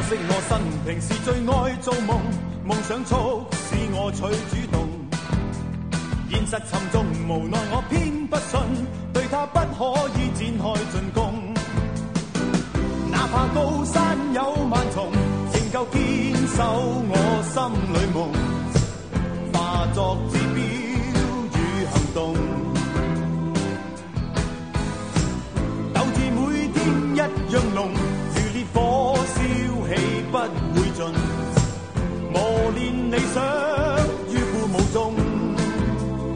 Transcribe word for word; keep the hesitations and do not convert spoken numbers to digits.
惜我生平是最愛做夢，夢想促使我取主動。現實沉重，無奈我偏不信，對他不可以展開進攻。哪怕高山有萬重，仍夠堅守我心裏夢，化作指標與行動。鬥志每天一樣濃。